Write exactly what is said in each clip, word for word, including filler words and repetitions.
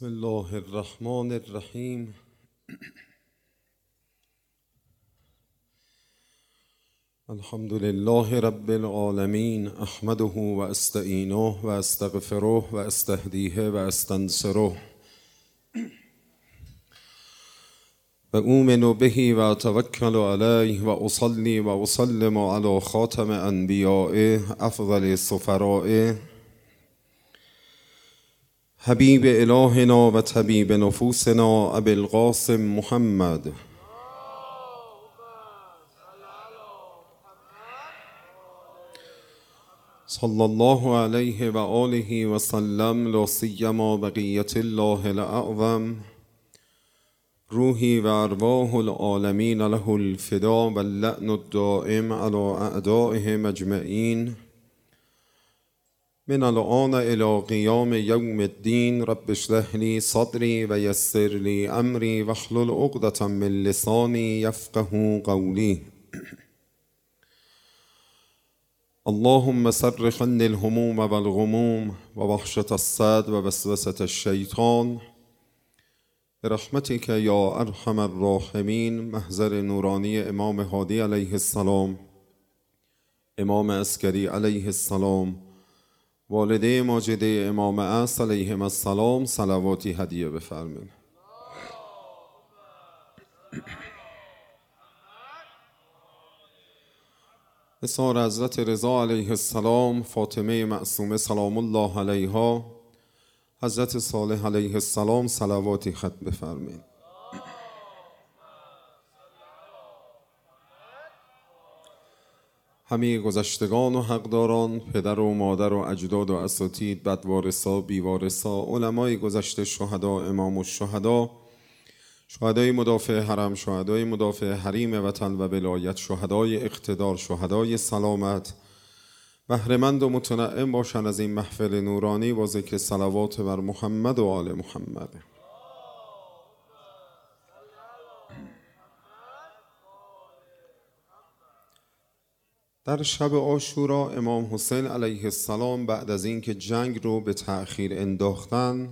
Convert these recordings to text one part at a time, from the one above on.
بسم الله الرحمن الرحیم. الحمد لله رب العالمین، احمده و استعینه و استغفره و استهدیه و استنصره و اؤمن به و اتوکل علیه و اصلی و اسلم علی خاتم انبیاء افضل سفراء حبیب الهنا و طبیب نفوسنا ابی القاسم محمد صلی الله علیه و آله و سلم، لا سیما بقیة الله الاعظم، روحی و ارواح العالمین له الفدا و اللعن الدائم علی اعدائهم اجمعین. من الآن الی قیام یوم الدین رب اشرح لی صدری و یسر لی امری واحلل عقدة من لسانی یفقهوا قولی. اللهم صرف عني الهموم والغموم و وحشة الصدر و وسوسة الشیطان برحمتك یا ارحم الراحمین. محضر نورانی امام هادی علیه السلام، امام عسکری علیه السلام، والده ماجده امام عصر علیهم السلام، صلواتی هدیه بفرمایید. اثار حضرت رضا علیه السلام، فاطمه معصومه سلام الله علیها، حضرت صالح علیه السلام، صلواتی ختم بفرمایید. همه گذشتگان و حقداران، پدر و مادر و اجداد و اساتید، بدوارثا، بیوارثا، علمای گذشته، شهدا، امام الشهدا، شهدای مدافع حرم، شهدای مدافع حریم وطن و ولایت، شهدای اقتدار، شهدای سلامت، بهره‌مند و متنعم باشند از این محفل نورانی با ذکر صلوات بر محمد و آل محمد. در شب عاشورا امام حسین علیه السلام بعد از اینکه جنگ رو به تأخیر انداختن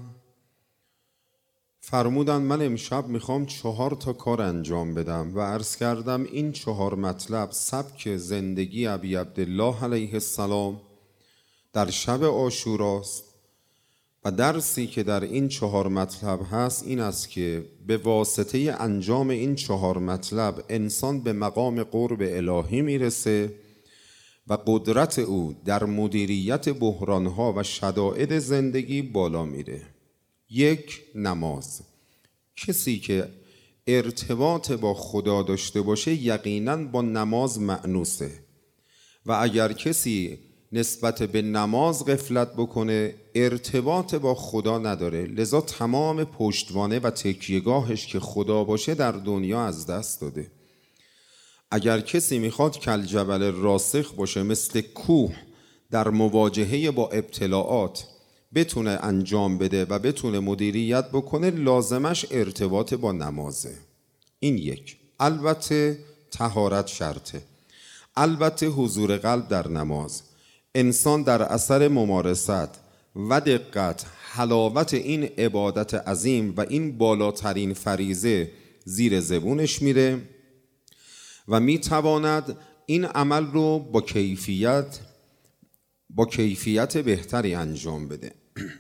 فرمودن من امشب میخوام چهار تا کار انجام بدم و عرض کردم این چهار مطلب سبک زندگی ابی عبدالله علیه السلام در شب عاشوراست و درسی که در این چهار مطلب هست این است که به واسطه انجام این چهار مطلب انسان به مقام قرب الهی میرسه و قدرت او در مدیریت بحرانها و شدائد زندگی بالا میره. یک، نماز. کسی که ارتباط با خدا داشته باشه یقیناً با نماز مأنوسه و اگر کسی نسبت به نماز غفلت بکنه ارتباط با خدا نداره، لذا تمام پشتوانه و تکیهگاهش که خدا باشه در دنیا از دست داده. اگر کسی میخواد کالجبل راسخ باشه، مثل کوه در مواجهه با ابتلاعات بتونه انجام بده و بتونه مدیریت بکنه، لازمش ارتباط با نمازه. این یک. البته طهارت شرطه، البته حضور قلب در نماز. انسان در اثر ممارست و دقت حلاوت این عبادت عظیم و این بالاترین فریضه زیر زبونش میره و میتواند این عمل رو با کیفیت با کیفیت بهتری انجام بده.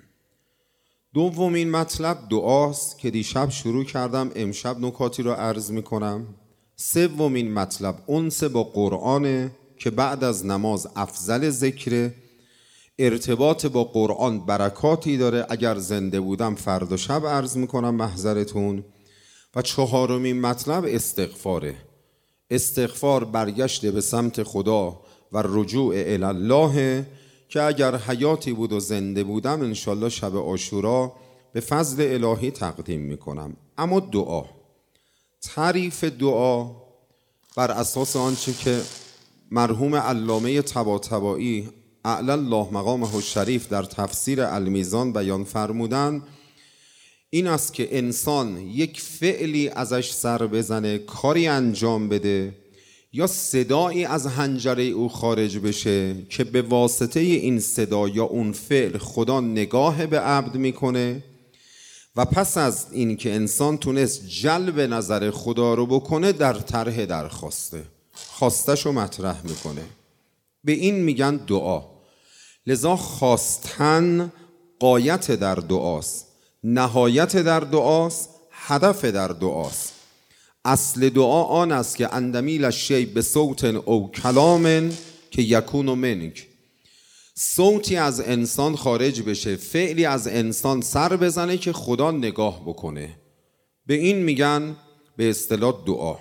دومین مطلب دعاست که دیشب شروع کردم، امشب نکاتی رو عرض میکنم. سومین مطلب انس با قرآن که بعد از نماز افضل ذکره. ارتباط با قرآن برکاتی داره، اگر زنده بودم فردا شب عرض میکنم محضرتون. و چهارمین مطلب استغفاره. استغفار برگشت به سمت خدا و رجوع الی الله که اگر حیاتی بود و زنده بودم انشالله شب عاشورا به فضل الهی تقدیم میکنم. اما دعا، تعریف دعا بر اساس آنچه که مرحوم علامه طباطبایی اعلی الله مقامه الشریف در تفسیر المیزان بیان فرمودن این است که انسان یک فعلی ازش سر بزنه، کاری انجام بده یا صدایی از حنجره او خارج بشه که به واسطه این صدا یا اون فعل خدا نگاه به عبد میکنه و پس از این که انسان تونست جلب نظر خدا رو بکنه در طرح درخواسته خواستش رو مطرح میکنه. به این میگن دعا. لذا خواستن غایت در دعاست، نهایت در دعاست، هدف در دعاست. اصل دعا آن است که اندمیل الشیء به صوت او کلام که یکون منک، صوتی از انسان خارج بشه، فعلی از انسان سر بزنه که خدا نگاه بکنه. به این میگن به اصطلاح دعا.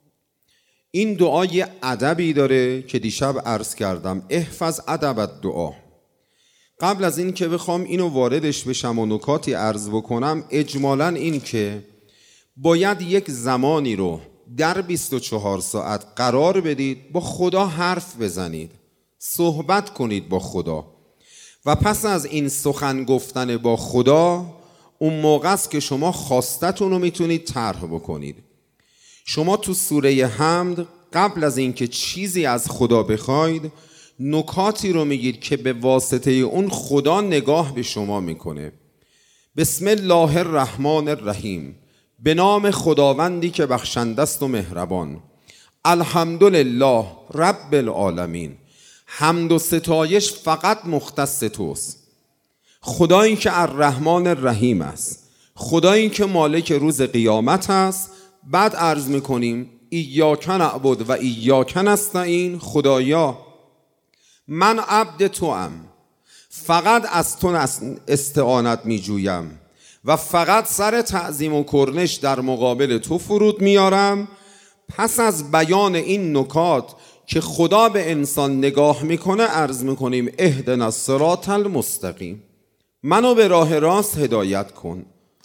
این دعا یه ادبی داره که دیشب عرض کردم، احفظ ادب دعا. قبل از این که بخوام اینو واردش بشم و نکاتی عرض بکنم، اجمالاً این که باید یک زمانی رو در بیست و چهار ساعت قرار بدید با خدا حرف بزنید، صحبت کنید با خدا و پس از این سخن گفتن با خدا اون موقع است که شما خواستتون رو میتونید طرح بکنید. شما تو سوره حمد قبل از اینکه چیزی از خدا بخواید نکاتی رو میگید که به واسطه اون خدا نگاه به شما میکنه. بسم الله الرحمن الرحیم، به نام خداوندی که بخشنده است و مهربان. الحمدلله رب العالمین، حمد و ستایش فقط مختص توست. خدایی که الرحمن الرحیم است، خدایی که مالک روز قیامت است. بعد عرض میکنیم ایاک نعبد و ایاک نستعین، خدایا من عبد توام، فقط از تو استعانت میجویم و فقط سر تعظیم و کرنش در مقابل تو فرود میارم. پس از بیان این نکات که خدا به انسان نگاه میکنه عرض میکنیم اهدنا الصراط المستقیم، منو به راه راست هدایت کن،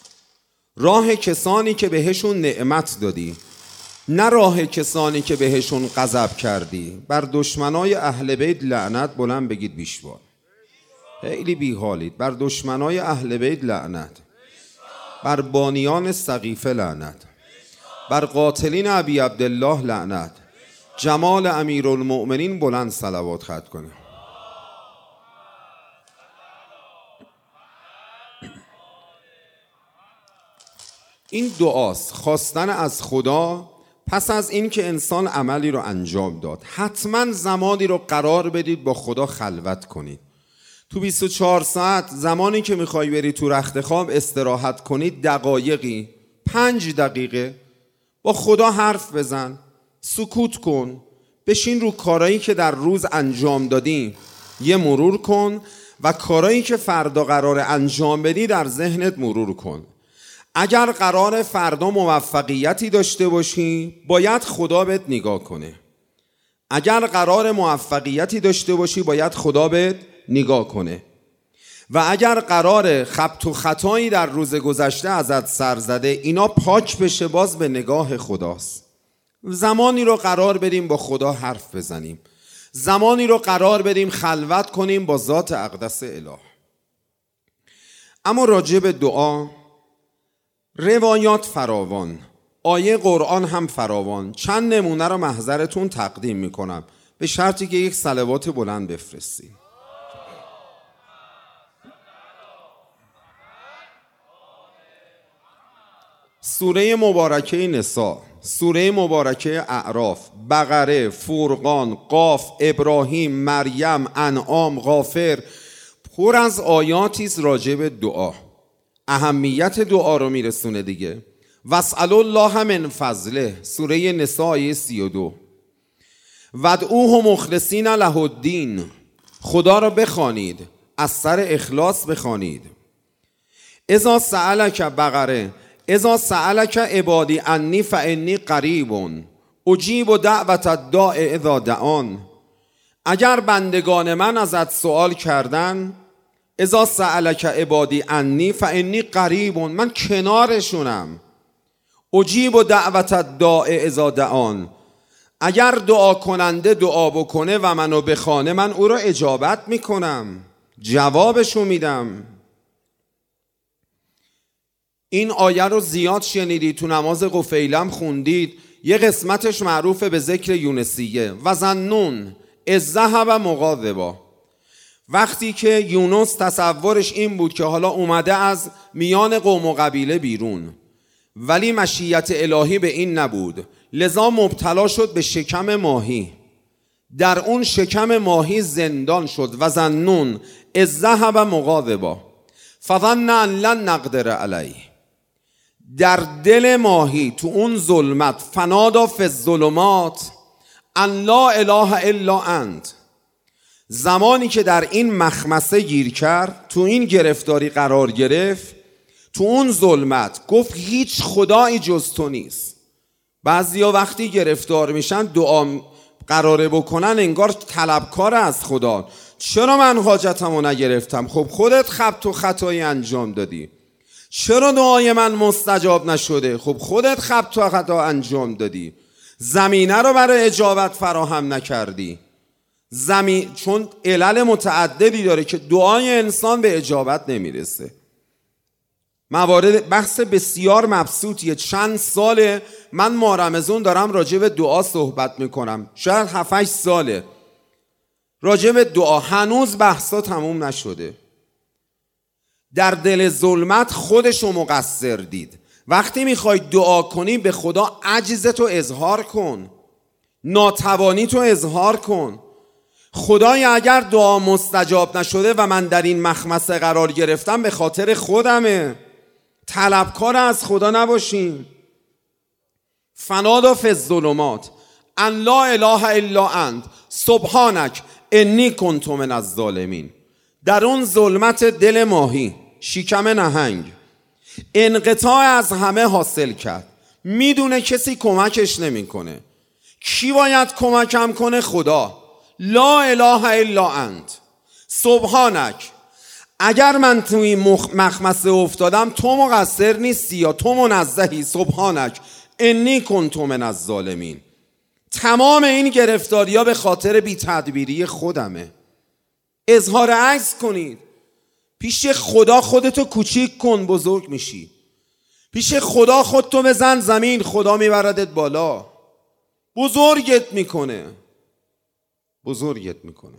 راه کسانی که بهشون نعمت دادی، نه راه کسانی که بهشون غضب کردی. بر دشمنای اهل بیت لعنت، بلند بگید بیشوار، خیلی بیحالید. بر دشمنای اهل بیت لعنت، بر بانیان سقیفه لعنت، بر قاتلین ابی عبدالله لعنت. جمال امیرالمؤمنین بلند صلوات ختم کنه. این دعاست، خواستن از خدا پس از این که انسان عملی رو انجام داد. حتما زمانی رو قرار بدید با خدا خلوت کنید. تو بیست و چهار ساعت زمانی که میخوای بری تو رخت خواب استراحت کنید، دقایقی، پنج دقیقه با خدا حرف بزن، سکوت کن، بشین رو کارایی که در روز انجام دادی یه مرور کن و کارایی که فردا قرار انجام بدی در ذهنت مرور کن. اگر قرار فردا موفقیتی داشته باشی باید خدا بهت نگاه کنه. اگر قرار موفقیتی داشته باشی باید خدا بهت نگاه کنه. و اگر قرار خبط و خطایی در روز گذشته ازت سر زده اینا پاک بشه، باز به نگاه خداست. زمانی رو قرار بدیم با خدا حرف بزنیم، زمانی رو قرار بدیم خلوت کنیم با ذات اقدس اله. اما راجع به دعا روایات فراوان، آیه قرآن هم فراوان. چند نمونه رو محضرتون تقدیم میکنم به شرطی که یک صلوات بلند بفرستید. سوره مبارکه نساء، سوره مبارکه اعراف، بقره، فرقان، قاف، ابراهیم، مریم، انعام، غافر، پر از آیاتی است راجع به دعا. اهمیت دعا رو میرسونه دیگه. واسألوا الله من فضله، سوره نساء آیه سی و دو. ودعوه مخلصین له الدین، خدا رو بخوانید، از سر اخلاص بخوانید. اذا سألک بقره، اذا سألک عبادی انی فانی قریب اجیب دعوت الداع اذا دعان. اگر بندگان من ازت سوال کردن، اذا سألک عبادی انی فانی قریب، من کنارشونم. اجیب دعوت الداع اذا دعان، اگر دعا کننده دعا بکنه و منو بخوانه من او رو اجابت میکنم، جوابشو میدم. این آیه رو زیاد شنیدید، تو نماز قفیلم خوندید. یه قسمتش معروفه به ذکر یونسیه. و ظنون اذ ذهب مغاضبا وقتی که یونس تصورش این بود که حالا اومده از میان قوم و قبیله بیرون، ولی مشیت الهی به این نبود، لذا مبتلا شد به شکم ماهی. در اون شکم ماهی زندان شد. و ظنون اذ ذهب مغاضبا فظن ان لن نقدر علیه. در دل ماهی تو اون ظلمت، فنادا فی الظلمات ان لا اله الا انت. زمانی که در این مخمسه گیر کرد، تو این گرفتاری قرار گرفت، تو اون ظلمت گفت هیچ خدایی جز تو نیست. بعضیا وقتی گرفتار میشن دعا قراره بکنن انگار طلبکار از خدا. چرا من حاجتمو نگرفتم؟ خب خودت خبط و خطایی انجام دادی. چرا دعای من مستجاب نشده؟ خب خودت خبط و خطا انجام دادی. زمینه رو برای اجابت فراهم نکردی. زمین چون علل متعددی داره که دعای انسان به اجابت نمیرسه. موارد بحث بسیار مبسوطیه. چند ساله من ماه رمضان دارم راجع به دعا صحبت میکنم، شاید هفت هشت ساله راجع به دعا، هنوز بحثا تموم نشده. در دل ظلمت خودشو مقصر دید. وقتی میخوای دعا کنی به خدا عجزتو اظهار کن، ناتوانیتو اظهار کن. خدای اگر دعا مستجاب نشده و من در این مخمسه قرار گرفتم به خاطر خودمه. طلبکار از خدا نباشیم. فنادا فی الظلمات ان لا اله الا انت سبحانک انی کنت من الظالمین. در اون ظلمت دل ماهی، شکم نهنگ، انقطاع از همه حاصل کرد. میدونه کسی کمکش نمیکنه. کی باید کمکم کنه؟ خدا. لا اله الا انت سبحانک. اگر من توی مخمسه افتادم تو مقصر نیستی یا تو منزهی. سبحانک انی کنت من الظالمین. تمام این گرفتاری ها به خاطر بی تدبیری خودمه. اظهار عجز کنید. پیش خدا خودتو کوچیک کن، بزرگ میشی. پیش خدا خودتو بزن زمین، خدا میبردت بالا. بزرگت میکنه. بزرگت میکنه.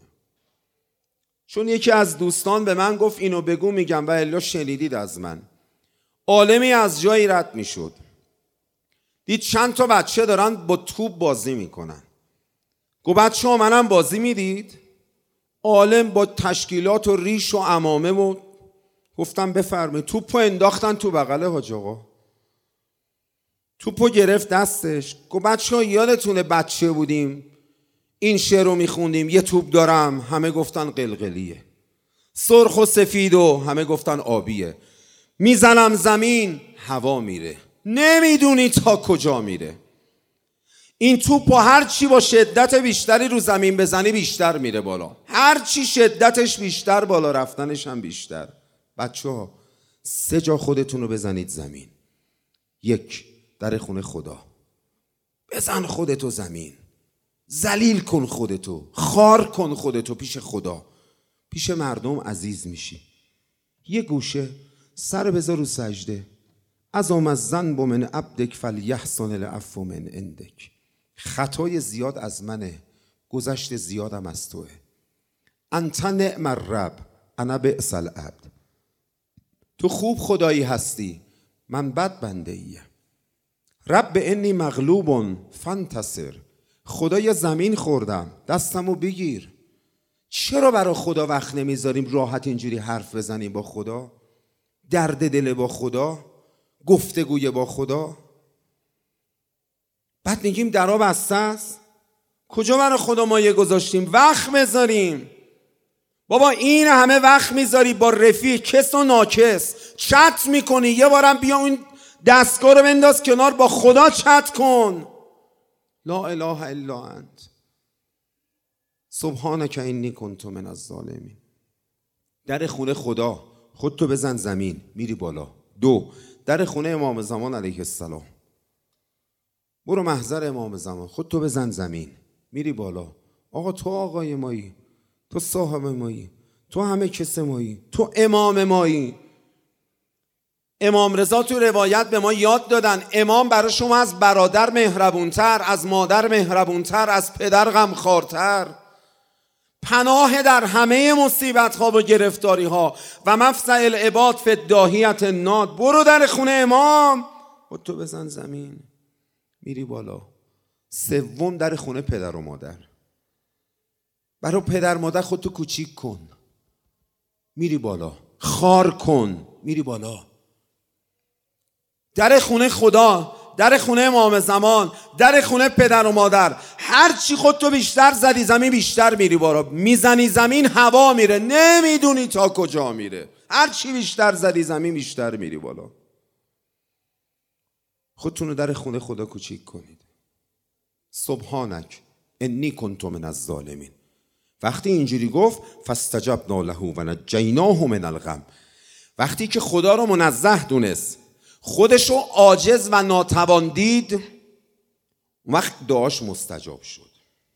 چون یکی از دوستان به من گفت اینو بگو، میگم و الا شنیدید از من. عالمی از جایی رد میشد، دید چند تا بچه دارن با توپ بازی میکنن. گفت بچه ها منم بازی میدید؟ عالم با تشکیلات و ریش و عمامه و گفتم بفرمایید. توپو انداختن تو بغل حاج آقا. توپو گرفت دستش. گفت بچه ها یادتونه بچه بودیم این شعر رو میخوندیم، یه توپ دارم، همه گفتن قلقلیه. سرخ و سفید و همه گفتن آبیه. میزنم زمین هوا میره، نمیدونی تا کجا میره. این توپ هر چی با شدت بیشتری رو زمین بزنی بیشتر میره بالا، هر چی شدتش بیشتر بالا رفتنش هم بیشتر. بچه ها سه جا خودتون رو بزنید زمین. یک، در خونه خدا. بزن خودتو زمین، ذلیل کن خودتو، خار کن خودتو پیش خدا. پیش مردم عزیز میشی. یه گوشه سر بذار رو سجده. از آم از ذنب من عبدک فلیحسن العفو من عندک. خطای زیاد از منه، گذشت زیادم از توه. انت نعم الرب انا بئس العبد. تو خوب خدایی هستی، من بد بنده ایم. رب انی مغلوب فانتصر. خدایا زمین خوردم، دستمو بگیر. چرا برای خدا وقت نمیذاریم راحت اینجوری حرف بزنیم با خدا؟ درد دل با خدا، گفتگوی با خدا. بعد میگیم درا بسته است. کجا برای خدا ما یه گذاشتیم وقت بذاریم؟ بابا این همه وقت میذاری با رفیق کس و ناکس چت میکنی، یه بارم بیا اون دستگاه رو بنداز کنار، با خدا چت کن. لا اله الا انت سبحانک انی کنت من الظالمین. در خونه خدا خودتو بزن زمین، میری بالا. دو، در خونه امام زمان علیه السلام، برو محضر امام زمان، خودتو بزن زمین، میری بالا. آقا تو آقای مایی، تو صاحب مایی، تو همه کس مایی، تو امام مایی. امام رضا تو روایت به ما یاد دادن امام برای شما از برادر مهربونتر، از مادر مهربونتر، از پدر غمخوارتر. پناه در همه مصیبت ها و گرفتاری ها و مفزع العباد فی الداهیة الناد. برو در خونه امام، خودتو بزن زمین، میری بالا. سوم در خونه پدر و مادر. برای پدر مادر خودتو کوچیک کن، میری بالا. خار کن، میری بالا. در خونه خدا، در خونه امام زمان، در خونه پدر و مادر، هر چی خودتو بیشتر زدی زمین بیشتر میری بالا. میزنی زمین هوا میره، نمیدونی تا کجا میره. هر چی بیشتر زدی زمین بیشتر میری بالا. خودتون رو در خونه خدا کوچیک کنید. سبحانک انی کنت من الظالمین. وقتی اینجوری گفت فاستجبنا له و نجیناه من الغم، وقتی که خدا رو منزه دونست، خودش رو عاجز و ناتوان دید، وقت دعاش مستجاب شد.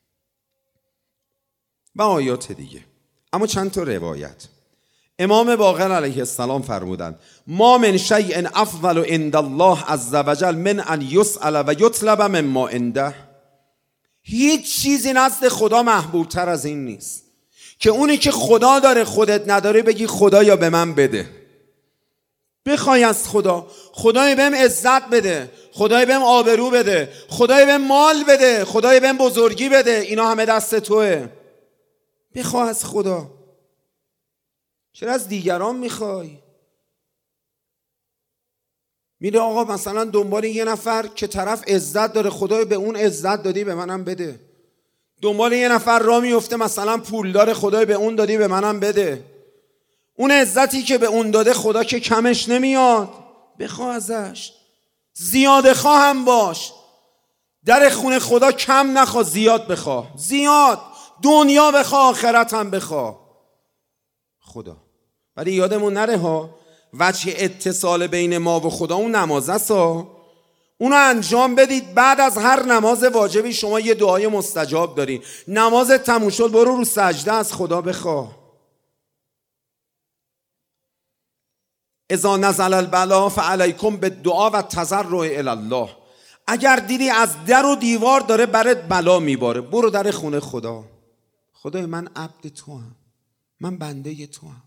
و آیات دیگه. اما چند تا روایت. امام باقر علیه السلام فرمودند ما من شیء افضل عند الله عز وجل من ان یسأل و یطلب مما عنده. هیچ چیزی نزد خدا محبوبتر از این نیست که اونی که خدا داره خودت نداره بگی خدایا به من بده. بخوای از خدا، خدای بهم عزت بده، خدای بهم آبرو بده، خدای بهم مال بده، خدای بهم بزرگی بده، اینا همه دست توه. بخواه از خدا، چرا از دیگران میخوای؟ میره آقا مثلا دنبال یه نفر که طرف عزت داره، خدای به اون عزت دادی به منم بده. دنبال یه نفر را میفته مثلا پول داره، خدای به اون دادی به منم بده. اون عزتی که به اون داده خدا که کمش نمیاد، بخواه ازش. زیاد خواهم باش، در خونه خدا کم نخواه، زیاد بخواه. زیاد دنیا بخواه، آخرت هم بخواه خدا. ولی یادمون نره ها، وجه اتصال بین ما و خدا اون نماز است ها. اونو انجام بدید. بعد از هر نماز واجبی شما یه دعای مستجاب داری. نماز تموم شد برو رو سجده از خدا بخواه. اذا نزل البلا فعلیکم بالدعاء و التضرع الی الله. اگر دیدی از در و دیوار داره برات بلا میباره، برو در خونه خدا. خدای من عبد تو هم، من بنده تو هم.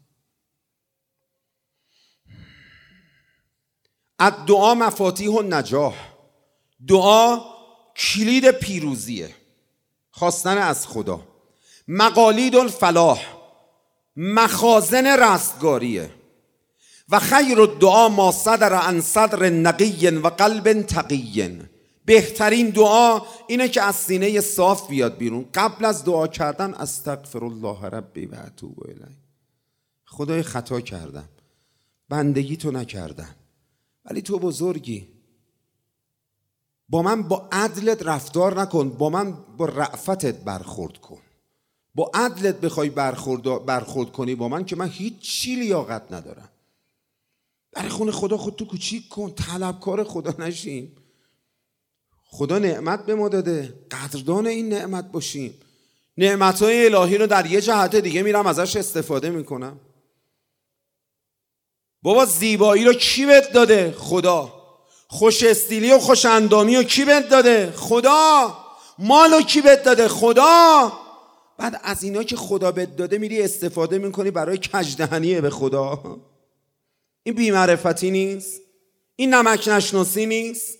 الدعا مفاتیح النجاح. دعا کلید پیروزیه، خواستن از خدا. مقالید الفلاح، مخازن رستگاریه. و خیر الدعا ما صدر عن صدر نقی و قلب تقی. بهترین دعا اینه که از سینه صاف بیاد بیرون. قبل از دعا کردن استغفر الله ربی و اتوب الیه. خدای خطا کردم، بندگی تو نکردم، ولی تو بزرگی، با من با عدلت رفتار نکن، با من با رأفتت برخورد کن. با عدلت بخوای برخورد برخورد کنی با من که من هیچ چی لیاقت ندارم. در خونه خدا خودتو کوچیک کن، طلبکار خدا نشین. خدا نعمت به ما داده، قدردان این نعمت باشیم. نعمتهای الهی رو در یه جهت دیگه میرم ازش استفاده میکنم. بابا زیبایی رو کی بهت داده؟ خدا. خوش استیلی و خوش اندامی رو کی بهت داده؟ خدا. مالو کی بهت داده؟ خدا. بعد از اینا که خدا بهت داده میری استفاده میکنی برای کجدهنیه به خدا. این بی‌معرفتی نیست؟ این نمک نشناسی نیست؟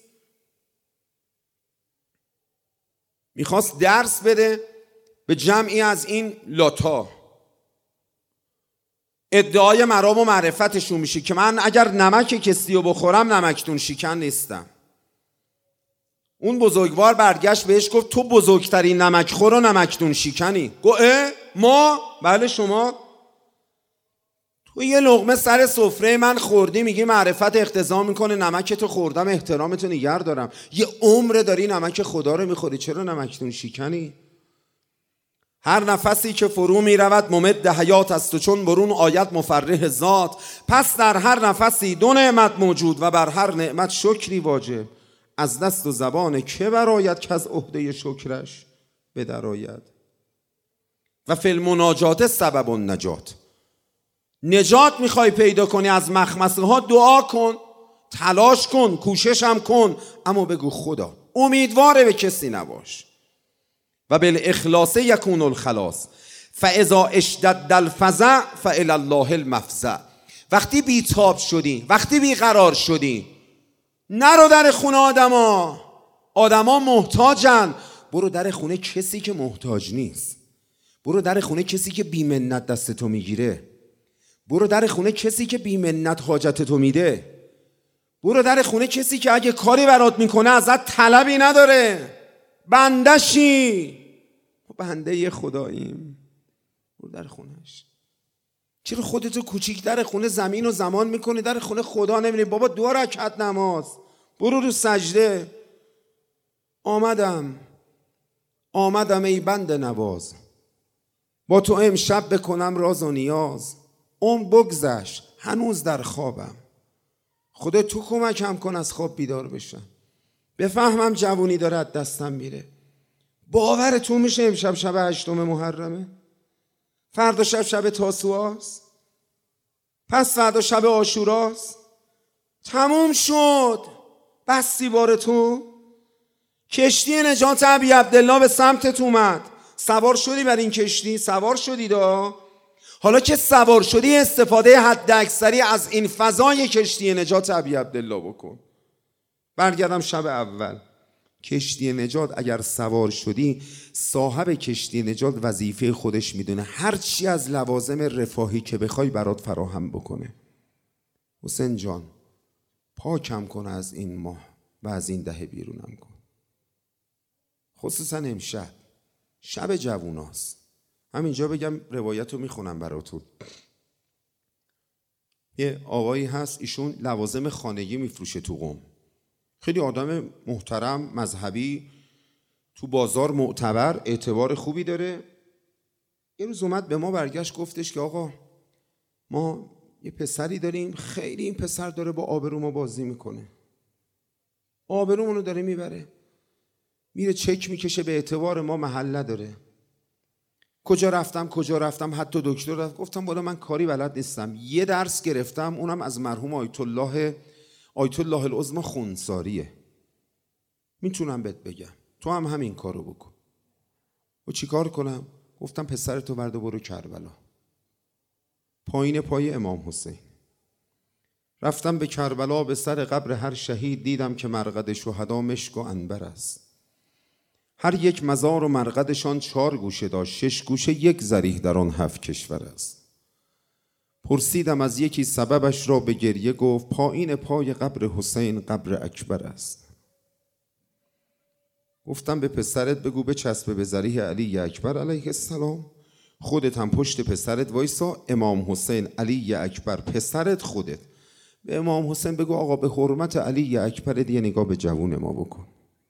میخواست درس بده به جمعی از این لاتا، ادعای مرام و معرفتشون میشه که من اگر نمک کسی رو بخورم نمکتون شکن نیستم. اون بزرگوار برگشت بهش گفت تو بزرگترین نمک خور و نمکتون شکنی. گفت اه ما؟ بله شما. تو یه لقمه سر سفره من خوردی میگی معرفت اقتضا میکنه نمک تو خوردم احترامتو نگر دارم. یه عمر داری نمک خدا رو میخوری، چرا نمکتون شکنی؟ هر نفسی که فرو میرود ممد حیات است و چون برون آیت مفرح ذات. پس در هر نفسی دو نعمت موجود و بر هر نعمت شکری واجب. از دست و زبان که برآید که از عهده شکرش بدرآید. و فی المناجات سبب النجات. نجات میخوای پیدا کنی از مخمصه ها، دعا کن، تلاش کن، کوشش هم کن، اما بگو خدا. امیدواره به کسی نباش. و بالاخلاص یکون الخلاص. فاذا اشتد الفزع فالی الله المفزع. وقتی بیتاب شدی، وقتی بیقرار شدی، نرو در خونه آدما. آدما محتاجن. برو در خونه کسی که محتاج نیست. برو در خونه کسی که بی‌منت دست تو میگیره. برو در خونه کسی که بی‌منت حاجت تو میده. برو در خونه کسی که اگه کاری برات میکنه ازت طلبی نداره. بندشی. بنده خداییم. برو در خونهش. چرا خودتو کوچیک در خونه زمین و زمان میکنی، در خونه خدا نمیری؟ بابا دو رکعت نماز، برو رو سجده. آمدم آمدم ای بنده نواز، با تو امشب بکنم راز و نیاز. عمر بگذشت هنوز در خوابم، خدا تو کمکم کن از خواب بیدار بشم. بفهمم جوونی داره از دستم میره. باورتون میشه امشب شب هشتم محرمه؟ فردا شب شب تاسوعاست، پس فردا شب عاشوراست. تموم شد. بستی بارتون. کشتی نجات ابی عبدالله به سمتت اومد. سوار شدی بر این کشتی؟ سوار شدی دا؟ حالا که سوار شدی استفاده حد اکثری از این فضای کشتی نجات ابی عبدالله بکن. برگردم شب اول. کشتی نجات اگر سوار شدی، صاحب کشتی نجات وظیفه خودش میدونه هر چی از لوازم رفاهی که بخوای برات فراهم بکنه. حسین جان پاکم کن از این ماه و از این دهه بیرونم کن. خصوصا امشب شب جووناست. همینجا بگم روایت رو میخونم براتون. یه آقایی هست، ایشون لوازم خانگی میفروشه تو قم. خیلی آدم محترم، مذهبی، تو بازار معتبر، اعتبار خوبی داره. یه روز اومد به ما برگشت گفتش که آقا ما یه پسری داریم، خیلی این پسر داره با آبرومو بازی میکنه، آبرومونو داره میبره، میره چک میکشه، به اعتبار ما محل نداره. کجا رفتم کجا رفتم حتی دکتر رفت. گفتم والا من کاری بلد نیستم، یه درس گرفتم اونم از مرحوم آیت الله آیت الله العظمی خونساریه، میتونم بهت بگم تو هم همین کارو بکن. و چی کار کنم؟ گفتم پسرتو برد و برو کربلا، پایین پای امام حسین. رفتم به کربلا، به سر قبر هر شهید دیدم که مرقد شهدا مشک و عنبر است. هر یک مزار و مرقدشان چهار گوشه داشت، شش گوشه یک ذریح در آن هفت کشور است. پرسیدم از یکی سببش را، به گریه گفت پایین پای قبر حسین قبر اکبر است. گفتم به پسرت بگو بچسبه به ذریح علی اکبر علیه السلام، خودت هم پشت پسرت وایسا. امام حسین علی اکبر پسرت خودت به امام حسین بگو آقا به حرمت علی اکبر یه نگاه به جوون ما بکن.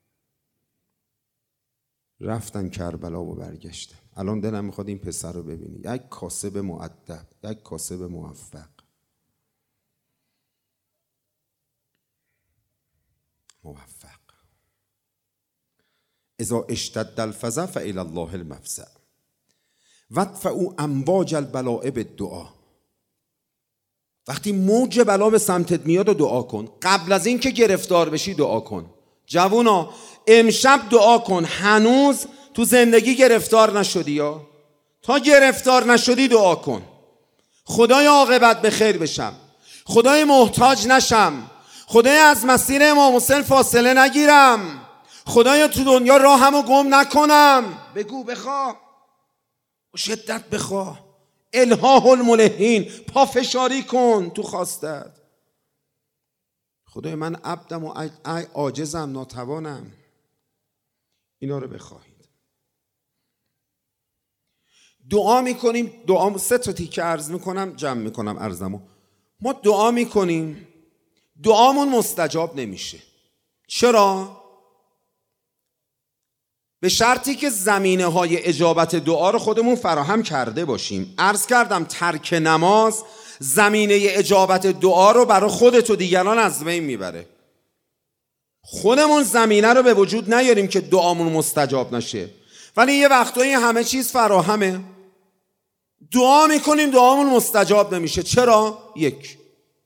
رفتن کربلا و برگشتن. الان دلم میخواد این پسر رو ببینی، یک کاسب مؤدب، یک کاسب موفق. موفق. اذا اشتد الفزع فالی الله المفزع وادفعوا امواج البلاء بالدعا. وقتی موج بلا به سمتت میاد و دعا کن. قبل از این که گرفتار بشی دعا کن. جوونا امشب دعا کن هنوز تو زندگی گرفتار نشدی، یا تا گرفتار نشدی دعا کن. خدای عاقبت به خیر بشم، خدای محتاج نشم، خدای از مسیر امام حسین فاصله نگیرم، خدایا تو دنیا راهمو گم نکنم. بگو، بخواه و شدت بخواه. الحاح الملحین، پافشاری کن تو خواستت. خدای من عبدم و عاجزم، ناتوانم. اینا رو بخواهید. دعا میکنیم. دعا سه تا تیکه عرض میکنم، جمع میکنم عرضمو. ما دعا میکنیم، دعامون مستجاب نمیشه. چرا؟ به شرطی که زمینه های اجابت دعا رو خودمون فراهم کرده باشیم. عرض کردم ترک نماز زمینه اجابت دعا رو برای خودت و دیگران از بین میبره. خودمون زمینه رو به وجود نیاریم که دعامون مستجاب نشه، ولی یه وقتایی همه چیز فراهمه، دعا میکنیم دعامون مستجاب نمیشه. چرا؟ یک،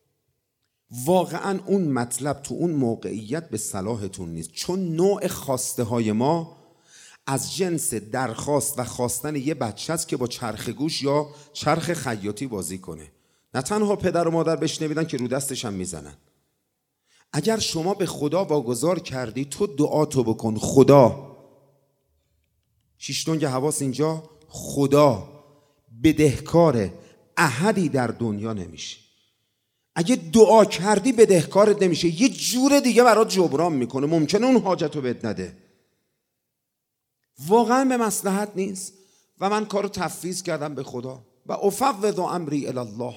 واقعا اون مطلب تو اون موقعیت به صلاحتون نیست، چون نوع خواسته های ما از جنس درخواست و خواستن یه بچه است که با چرخ گوش یا چرخ خیاطی بازی کنه. نه تنها پدر و مادر بشنویدن که رو دستش هم میزنن. اگر شما به خدا واگذار کردی تو دعا تو بکن. خدا، شیشتونگ حواس اینجا، خدا بدهکار احدی در دنیا نمیشه. اگه دعا کردی بدهکارت نمیشه، یه جور دیگه برات جبران میکنه. ممکنه اون حاجت رو بهت نده، واقعا به مصلحت نیست و من کارو تفویض کردم به خدا و افوض امری الی الله.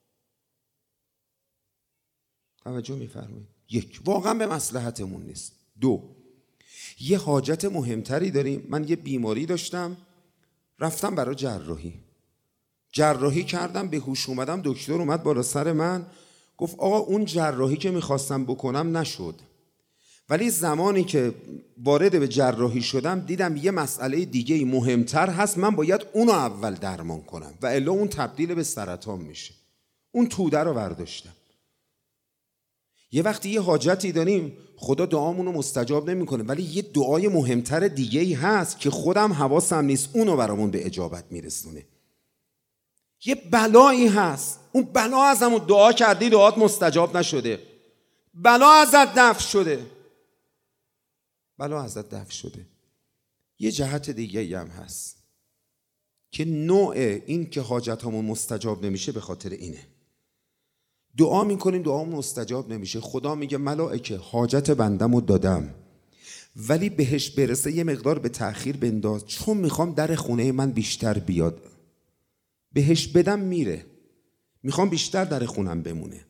توجه میفرمایید؟ یک، واقعا به مصلحتمون نیست. دو، یه حاجت مهمتری داریم. من یه بیماری داشتم، رفتم برای جراحی جراحی کردم، به هوش اومدم، دکتر اومد بالا سر من گفت آقا اون جراحی که میخواستم بکنم نشد، ولی زمانی که وارد به جراحی شدم دیدم یه مسئله دیگه مهمتر هست، من باید اونو اول درمان کنم و الا اون تبدیل به سرطان میشه. اون توده رو برداشتم. یه وقتی یه حاجتی داریم خدا دعامونو مستجاب نمیکنه، ولی یه دعای مهمتر دیگه ای هست که خودم حواسم نیست، اونو برامون به اجابت میرسونه. یه بلایی هست، اون بلا ازمون دعا کردی دعات مستجاب نشده، بلا ازت دفع شده، بلا ازت دفع شده. یه جهت دیگه ای هم هست که نوع این که حاجت همون مستجاب نمیشه به خاطر اینه. دعا میکنیم دعامون مستجاب نمیشه، خدا میگه ملائکه حاجت بندمو دادم ولی بهش برسه یه مقدار به تأخیر بنداز، چون میخوام در خونه من بیشتر بیاد. بهش بدم میره، میخوام بیشتر در خونم بمونه،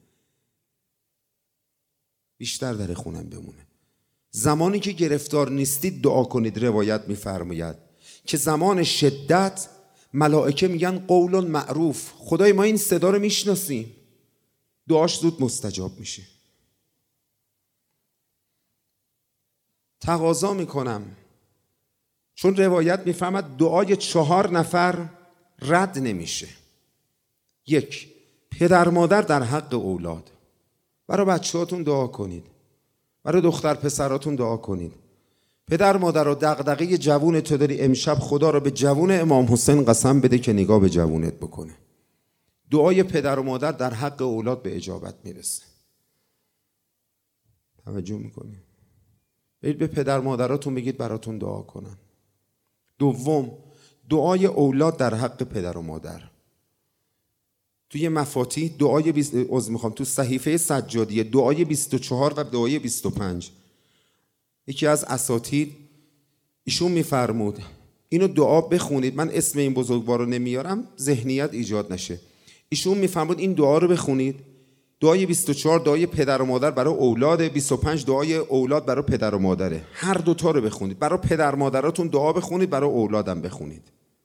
بیشتر در خونم بمونه. زمانی که گرفتار نیستید دعا کنید. روایت میفرماید که زمان شدت ملائکه میگن قول معروف، خدای ما این صدا رو میشناسیم، دعاش زود مستجاب میشه. تقاضا میکنم، چون روایت میفهمد دعای چهار نفر رد نمیشه. یک، پدر مادر در حق اولاد، برای بچه هاتون دعا کنید، برای دختر پسراتون دعا کنید. پدر مادر رو دغدغه جوون تو داری، امشب خدا رو به جوون امام حسین قسم بده که نگاه به جوونت بکنه. دعای پدر و مادر در حق اولاد به اجابت میرسه. توجه میکنید؟ برید به پدر مادراتون بگید براتون دعا کنن. دوم، دعای اولاد در حق پدر و مادر. توی مفاتیح دعای بیست... عذر میخوام تو صحیفه سجادیه دعای بیست و چهار و دعای بیست و پنج، یکی از اساتید ایشون میفرمود اینو دعا بخونید. من اسم این بزرگوار رو نمیارم ذهنیت ایجاد نشه. ایشون میفرمود این دعا رو بخونید. دعای بیست و چهار دعای پدر و مادر برای اولاد، بیست و پنج دعای اولاد برای پدر و مادره. هر دوتا رو بخونید. برای پدر مادراتون دعا بخونید، برای اولادم بخونید.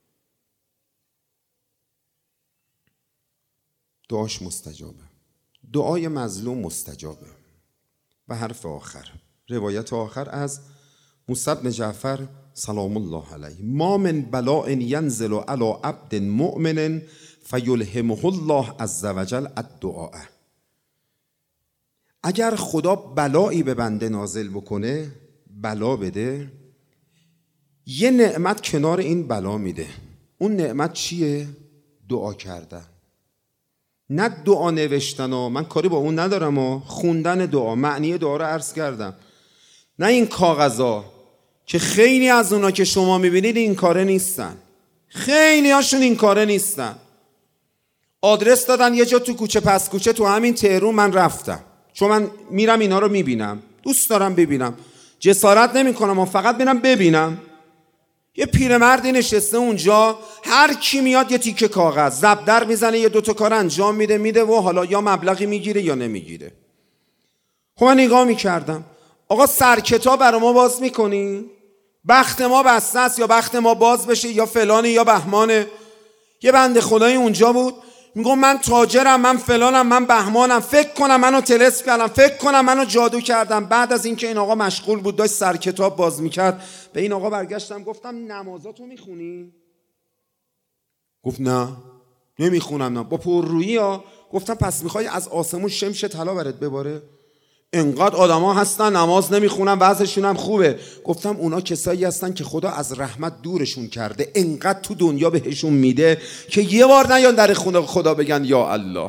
دعاش مستجابه. دعای مظلوم مستجابه. و حرف آخر، روایت آخر از موسی بن جعفر سلام الله علیه: ما من بلاء ینزل علی عبد مؤمن فیلهمه الله عز وجل الدعاء. اگر خدا بلایی به بنده نازل بکنه، بلا بده، یه نعمت کنار این بلا میده. اون نعمت چیه؟ دعا کردن. نه دعا نوشتن و من کاری با اون ندارم و خوندن دعا، معنی دعا رو عرض کردم. نه این کاغذا که خیلی از اونا که شما میبینید این کاره نیستن، خیلی هاشون این کاره نیستن. آدرس دادن یه جا تو کوچه پس کوچه تو همین تهرون، من رفتم چون من میرم اینا رو میبینم، دوست دارم ببینم، جسارت نمی کنم و فقط میرم ببینم. یه پیرمردی نشسته اونجا، هر کی میاد یه تیکه کاغذ زبدر میزنه، یه دوتا کار انجام میده میده و حالا یا مبلغی میگیره یا نمیگیره. خب من نگاه میکردم، آقا سرکتاب برای ما باز میکنی؟ بخت ما بسته است یا بخت ما باز بشه یا فلانه یا بهمانه. یه بنده خدایی اونجا بود میگم من تاجرم، من فلانم، من بهمانم، فکر کنم منو طلسم کردم، فکر کنم منو جادو کردم. بعد از اینکه این آقا مشغول بود داشت سر کتاب باز میکرد، به این آقا برگشتم گفتم نمازاتو میخونی؟ گفت نه نمیخونم. نه با پررویی ها. گفتم پس میخوای از آسمون شمش طلا برات بباره؟ انقدر آدما هستن نماز نمیخونن وضعشون هم خوبه. گفتم اونا کسایی هستن که خدا از رحمت دورشون کرده، انقدر تو دنیا بهشون میده که یه بار نیان در خونه خدا بگن یا الله،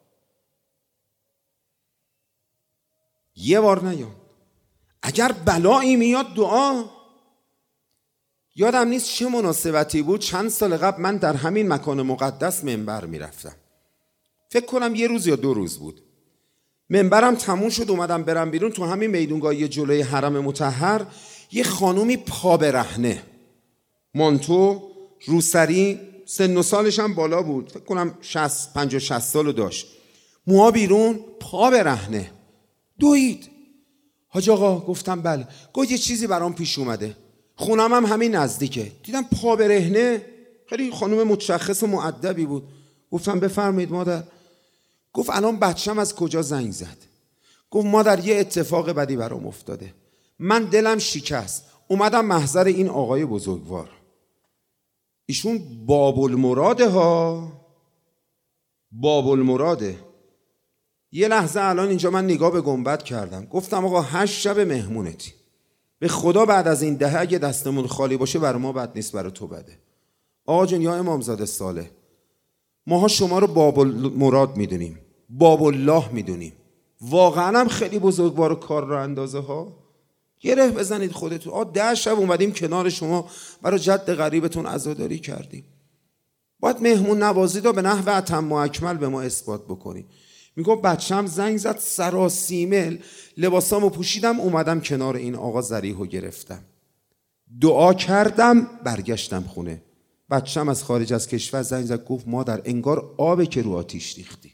یه بار نیان. اگر بلایی میاد دعا. یادم نیست چه مناسبتی بود، چند سال قبل من در همین مکان مقدس منبر میرفتم، فکر کنم یه روز یا دو روز بود. منبرم تموم شد، اومدم برم بیرون، تو همین میدونگاهی جلوی حرم مطهر یه خانومی پا برهنه، مانتو، روسری، سن و سالش هم بالا بود، فکر کنم شصت پنجاه شصت سالو داشت، موها بیرون، پا برهنه، دوید. حاج آقا گفتم بله. گفت یه چیزی برام پیش اومده، خونم هم همین نزدیکه. دیدم پا برهنه، خیلی خانم متشخص و مؤدبی بود. گفتم بفرمایید مادر. گفت الان بچم از کجا زنگ زد. گفت مادر یه اتفاق بدی برام افتاده، من دلم شکست، اومدم محضر این آقای بزرگوار. ایشون باب المراده ها، باب المراده. یه لحظه الان اینجا من نگاه به گنبد کردم، گفتم آقا هشت شب مهمونتی، به خدا بعد از این دهه اگه دستمون خالی باشه برای ما بد نیست، برای تو بده. آقا جون یا امامزاده صالح، ماها شما رو باب المراد میدونیم، باب الله میدونیم، واقعا هم خیلی بزرگوار و کار را اندازه ها. گره بزنید خودتون. آ ده شب اومدیم کنار شما برای جد غریبتون عزاداری کردیم، باید مهمون نوازی رو به نحو اتم و اکمل به ما اثبات بکنی. میگم بچه‌م زنگ زد سراسیمل، لباسامو پوشیدم اومدم کنار این آقا ذریحو گرفتم، دعا کردم، برگشتم خونه. بچه‌م از خارج از کشور زنگ زد گفت مادر انگار آبه که رو آتیش ریختی.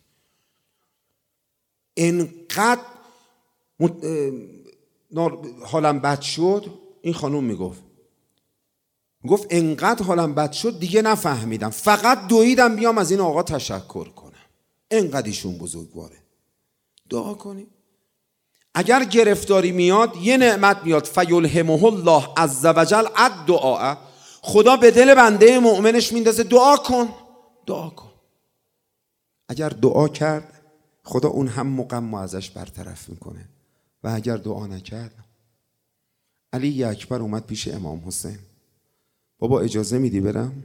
انقدر حالم بد شد. این خانوم میگفت گفت انقدر حالم بد شد دیگه نفهمیدم، فقط دویدم بیام از این آقا تشکر کنم، انقدر ایشون بزرگواره. دعا کنیم. اگر گرفتاری میاد یه نعمت میاد، فیلهمه الله عز وجل الدعاء، خدا به دل بنده مؤمنش میندازه دعا کن، دعا کن. اگر دعا کرد خدا اون هم مقام ازش برطرف میکنه، و اگر دعا نکرد. علی اکبر اومد پیش امام حسین، بابا اجازه میدی برم؟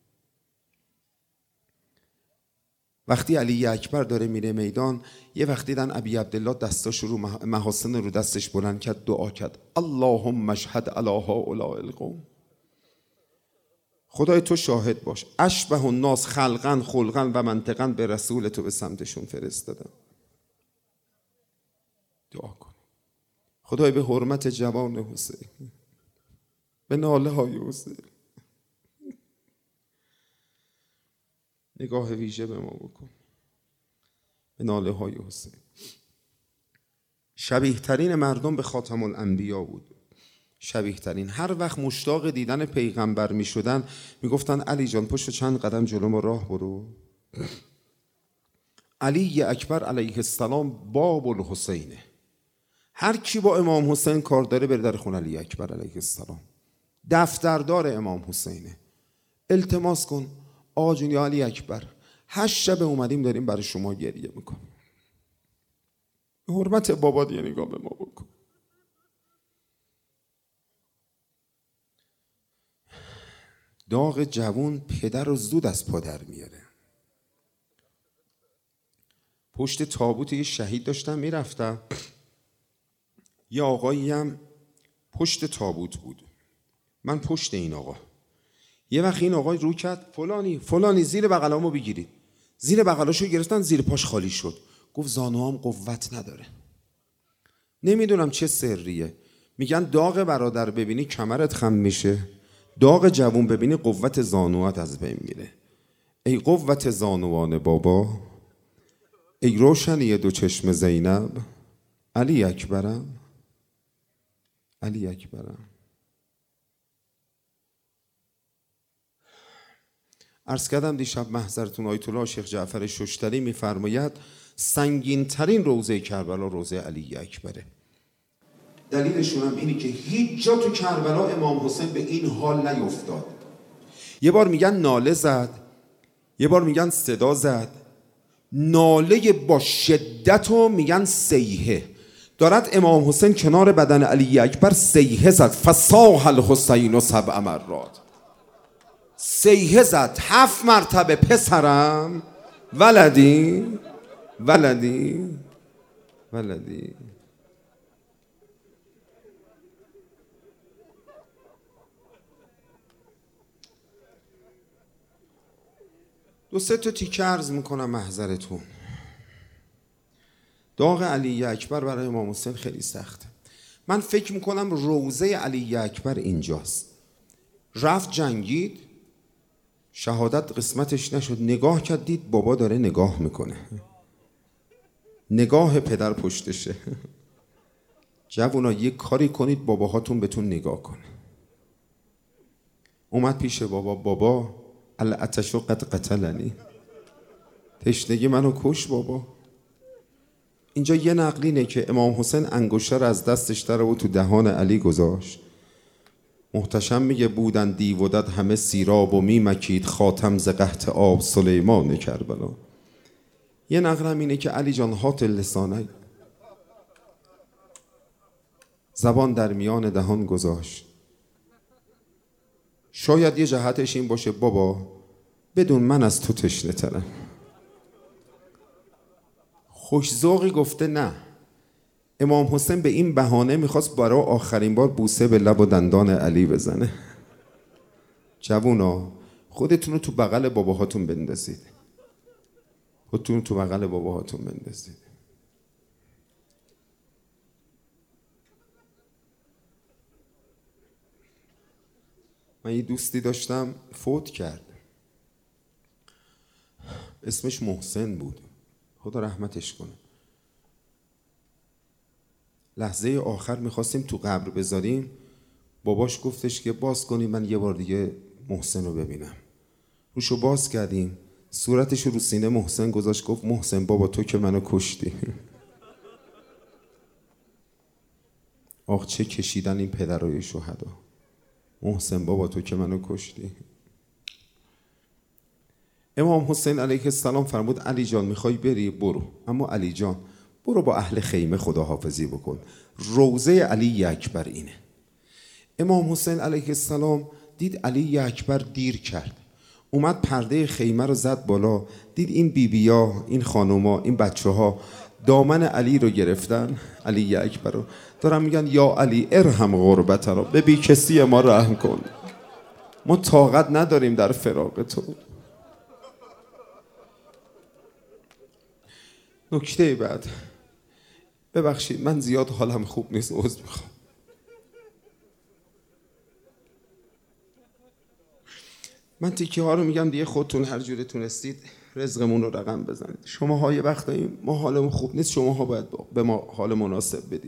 وقتی علی اکبر داره میره میدان، یه وقتی دیدن ابی عبدالله دستاش رو محاسن رو دستش بلند کرد، دعا کرد اللهم اشهد علی هؤلاء القوم، خدای تو شاهد باش، اشبه الناس خلقا خلقا و منطقا به رسول تو به سمتشون فرستادم. دعا کن خدای به حرمت جوان حسین، به ناله های حسین نگاه ویژه به ما بکن، به ناله های حسین. شبیه ترین مردم به خاتم الانبیا بود، شبیه ترین. هر وقت مشتاق دیدن پیغمبر می شدن می گفتن علی جان پشت چند قدم جلو ما راه برو. علی اکبر علیه السلام باب الحسینه، هر کی با امام حسین کار داره بره در خونه علی اکبر علیه السلام، دفتردار امام حسینه. التماس کن آقا جون یا علی اکبر هشت شب اومدیم داریم برای شما گریه میکنیم، به حرمت بابا دیگه نگاه به ما بکن. داغ جوون پدر رو زود از پا در میاره. پشت تابوت یه شهید داشتم میرفتم، یه آقایی هم پشت تابوت بود، من پشت این آقا. یه وقت این آقای رو کرد فلانی فلانی زیر بغلامو بگیرید، زیر بغلاشو گرفتن، زیر پاش خالی شد. گفت زانوام قوت نداره. نمیدونم چه سریه، میگن داغ برادر ببینی کمرت خم میشه، داغ جوون ببینی قوت زانوات از بین میره. ای قوت زانوان بابا، ای روشنی دو چشم زینب، علی اکبرم، علی اکبرم. عرض کردم دیشب محضرتون آیت الله شیخ جعفر ششتری میفرماید سنگین ترین روضه کربلا روضه علی اکبره. دلیلشون هم اینه که هیچ جا تو کربلا امام حسین به این حال نیفتاد. یه بار میگن ناله زد، یه بار میگن صدا زد، ناله با شدت و میگن سیحه. دارد امام حسین کنار بدن علی اکبر سیحه زد، فصاح الحسین سبع مرات، سیحه زد هفت مرتبه، پسرم، ولدی ولدی ولدی. دو سه تا تیکه عرض میکنم محضرتون. داغ علی اکبر برای امام حسین خیلی سخته. من فکر میکنم روضه علی اکبر اینجاست. رفت جنگید، شهادت قسمتش نشد، نگاه کرد دید بابا داره نگاه میکنه، نگاه پدر پشتشه. جوونا یک کاری کنید باباهاتون بهتون نگاه کنه. اومد پیش بابا، بابا العطش قد قتلنی، تشنگی منو کش بابا. اینجا یه نقلینه که امام حسین انگشتر از دستش در و تو دهان علی گذاشت. محتشم میگه بودن دیو و دد همه سیراب و میمکید خاتم ز قحط آب سلیمان کربلا. یه نقل هم اینه که علی جان هات لسانه، زبان در میان دهان گذاشت. شاید یه جهتش این باشه بابا بدون من از تو تشنه ترم. خوش‌ذوقی گفته نه. امام حسین به این بهانه میخواست برای آخرین بار بوسه به لب و دندان علی بزنه. جوونا خودتون رو تو بغل باباهاتون بندازید، خودتون تو بغل باباهاتون بندازید. من یه دوستی داشتم فوت کرد، اسمش محسن بود، خدا رحمتش کنه. لحظه آخر میخواستیم تو قبر بذاریم، باباش گفتش که باز کنیم من یه بار دیگه محسن رو ببینم. روشو باز کردیم، صورتش رو سینه محسن گذاشت، گفت محسن بابا تو که منو کشتی. آخ چه کشیدن این پدرای شهدا. محسن بابا تو که منو کشتی. امام حسین علیه السلام فرمود علی جان میخوای بری برو، اما علی جان برو با اهل خیمه خداحافظی بکن. روضه علی اکبر اینه. امام حسین علیه السلام دید علی اکبر دیر کرد، اومد پرده خیمه رو زد بالا، دید این بیبیا، این خانوما، این بچه ها دامن علی رو گرفتن، علی اکبر رو دارن میگن یا علی ارحم غربت را، به بی کسی ما رحم کن، ما طاقت نداریم در فراق تو. نکته بعد، ببخشید من زیاد حالم خوب نیست، عذر میخوام. من تیکه ها رو میگم دیگه خودتون هر جوری تونستید رزقمون رو رقم بزنید. شما ها یه وقتایی ما حالمون خوب نیست، شما ها باید به ما حال مناسب بدید.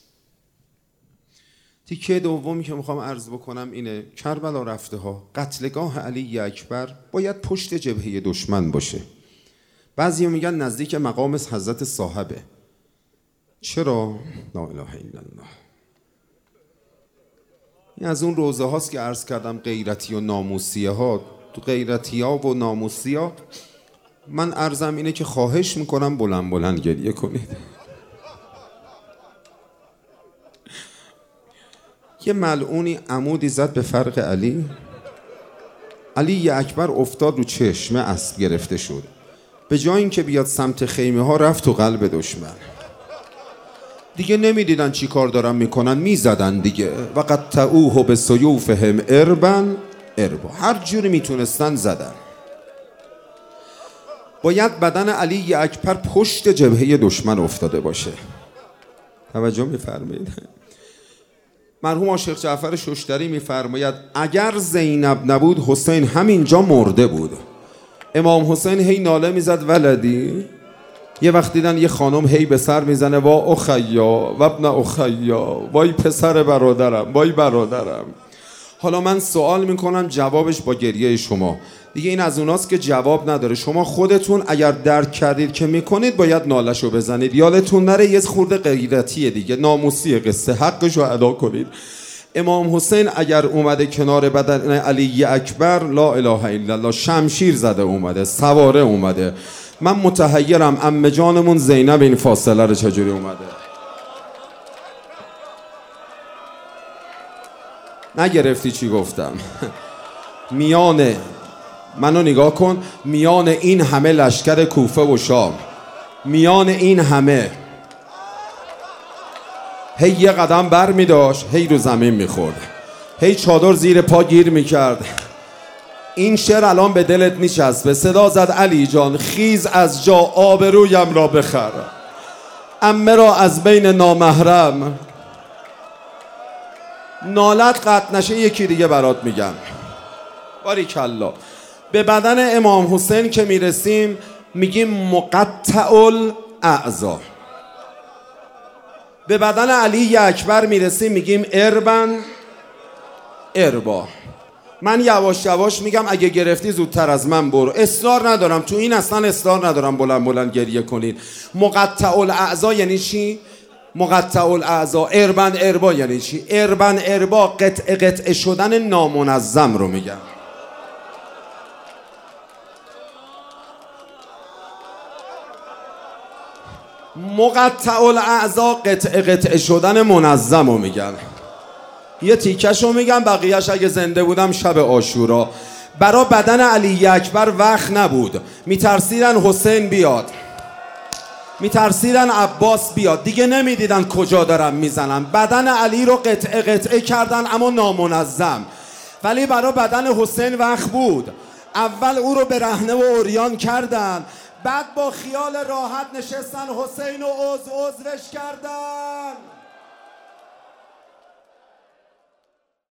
تیکه دومی که میخوام عرض بکنم اینه، کربلا رفته ها، قتلگاه علی اکبر باید پشت جبهه دشمن باشه. بعضی میگن نزدیک مقام حضرت صاحبه. چرا؟ لا اله الا الله. این از اون روزه هاست که عرض کردم غیرتی و ناموسیه ها. تو غیرتی ها و ناموسی ها من عرضم اینه که خواهش میکنم بلند بلند گریه کنید. یه ملعونی عمودی زد به فرق علی، علی اکبر افتاد رو چشمه، اسب گرفته شد. به جای اینکه بیاد سمت خیمه ها رفت تو قلب دشمن. دیگه نمیدیدن چی کار دارن میکنن، میزدن دیگه. و قطعوه بسیوفهم اربا اربا، هر جوری میتونستن زدن. باید بدن علی اکبر پشت جبهه دشمن افتاده باشه. توجه میفرمایید؟ مرحوم عاشق جعفر ششتری میفرماید اگر زینب نبود حسین همینجا مرده بود. امام حسین هی ناله میزد ولدی. یه وقت دیدن یه خانم هی به سر میزنه وا اخیا و ابن اخیا، وای پسر برادرم، وای برادرم. حالا من سوال میکنم جوابش با گریه شما. دیگه این از اوناست که جواب نداره. شما خودتون اگر درک کردید که میکنید باید نالشو بزنید. یادتون نره یه خورده غیرتیه دیگه، ناموسی قصه، حقشو ادا کنید. امام حسین اگر اومده کنار بدن علی اکبر، لا اله الا الله، شمشیر زده اومده، سواره اومده. من متحیرم عمه جانمون زینب این فاصله رو چجوری اومده. نگرفتی چی گفتم؟ میان منو نگاه کن، میان این همه لشکر کوفه و شام، میان این همه هی یه قدم بر می داشت، هی رو زمین می خورد، هی چادر زیر پا گیر می کرد. این شعر الان به دلت میچسبه. صدا زد علی جان خیز از جا آبرویم را بخر، عمه را از بین نامحرم. نالت قطع نشه یکی دیگه برات میگم. باریکلا. به بدن امام حسین که میرسیم میگیم مقطع الاعضا. به بدن علی اکبر میرسیم میگیم اربن اربا. من یواش یواش میگم اگه گرفتی زودتر از من برو. اصرار ندارم تو این، اصلا اصرار ندارم بلند بلند گریه کنید. مقطع الاعضا یعنی چی؟ مقطع الاعضا اربن اربا یعنی چی؟ اربن اربا قطع قطع شدن نامنظم رو میگم. مقطع الاعضا قطع قطع شدن منظم رو میگن. یه تیکش رو میگم، بقیهش اگه زنده بودم شب عاشورا. برا بدن علی اکبر وقت نبود، میترسیدن حسین بیاد، میترسیدن عباس بیاد، دیگه نمیدیدن کجا دارن میزنن. بدن علی رو قطعه قطعه کردن اما نامنظم. ولی برا بدن حسین وقت بود. اول او رو برهنه و عریان کردن، بعد با خیال راحت نشستن حسین و عضو عضوش کردن.